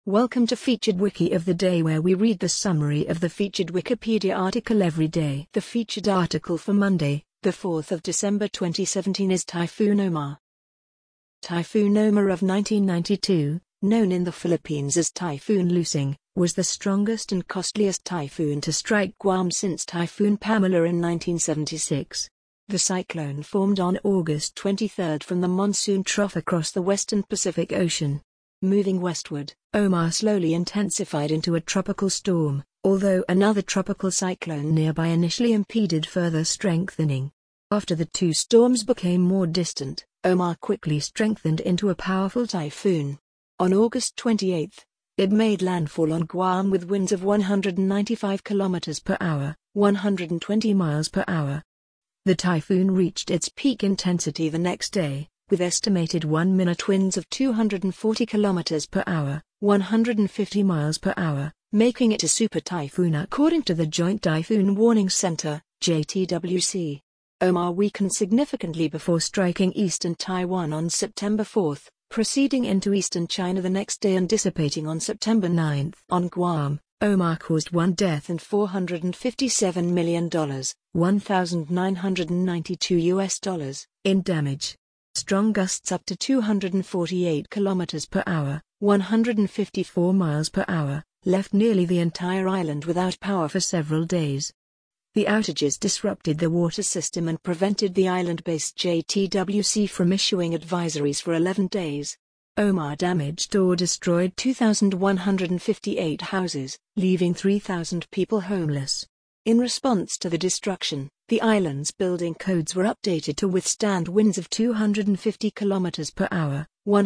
Welcome to Featured Wiki of the Day, where we read the summary of the featured Wikipedia article every day. The featured article for Monday, the 4th of December 2017 is Typhoon Omar. Typhoon Omar of 1992, known in the Philippines as Typhoon Lusing, was the strongest and costliest typhoon to strike Guam since Typhoon Pamela in 1976. The cyclone formed on August 23 from the monsoon trough across the western Pacific Ocean. Moving westward, Omar slowly intensified into a tropical storm, although another tropical cyclone nearby initially impeded further strengthening. After the two storms became more distant, Omar quickly strengthened into a powerful typhoon. On August 28, it made landfall on Guam with winds of 195 km per hour, 120 miles per hour. The typhoon reached its peak intensity the next day, with estimated 1-minute winds of 240 km per hour, 150 miles per hour, making it a super typhoon according to the Joint Typhoon Warning Center, JTWC. Omar weakened significantly before striking eastern Taiwan on September 4, proceeding into eastern China the next day and dissipating on September 9. On Guam, Omar caused one death and $457 million, $1,992 in damage. Strong gusts up to 248 km per hour, 154 miles per hour, left nearly the entire island without power for several days. The outages disrupted the water system and prevented the island-based JTWC from issuing advisories for 11 days. Omar damaged or destroyed 2,158 houses, leaving 3,000 people homeless. In response to the destruction, the island's building codes were updated to withstand winds of 250 km per hour,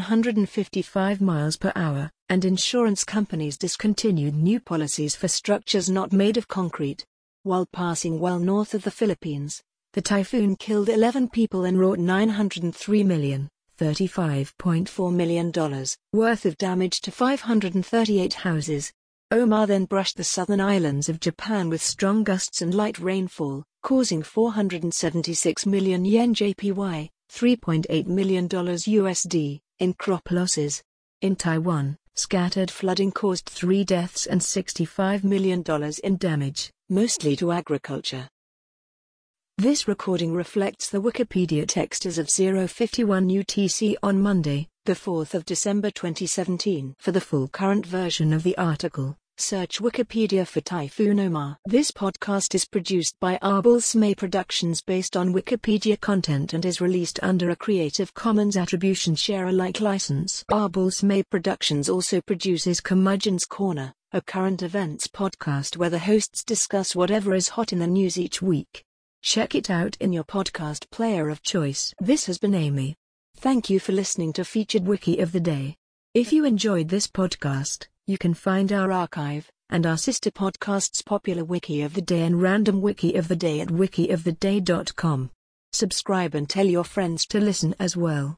155 miles per hour, and insurance companies discontinued new policies for structures not made of concrete. While passing well north of the Philippines, the typhoon killed 11 people and wrought $903 million, $35.4 million, worth of damage to 538 houses. Omar then brushed the southern islands of Japan with strong gusts and light rainfall, causing 476 million yen JPY, $3.8 million USD, in crop losses. In Taiwan, scattered flooding caused 3 deaths and $65 million in damage, mostly to agriculture. This recording reflects the Wikipedia text as of 0:51 UTC on Monday, the 4th of December 2017. For the full current version of the article, search Wikipedia for Typhoon Omar. This podcast is produced by Arbulsmay Productions based on Wikipedia content and is released under a Creative Commons Attribution Share Alike license. Arbulsmay Productions also produces Curmudgeon's Corner, a current events podcast where the hosts discuss whatever is hot in the news each week. Check it out in your podcast player of choice. This has been Amy. Thank you for listening to Featured Wiki of the Day. If you enjoyed this podcast, you can find our archive and our sister podcasts Popular Wiki of the Day and Random Wiki of the Day at wikioftheday.com. Subscribe and tell your friends to listen as well.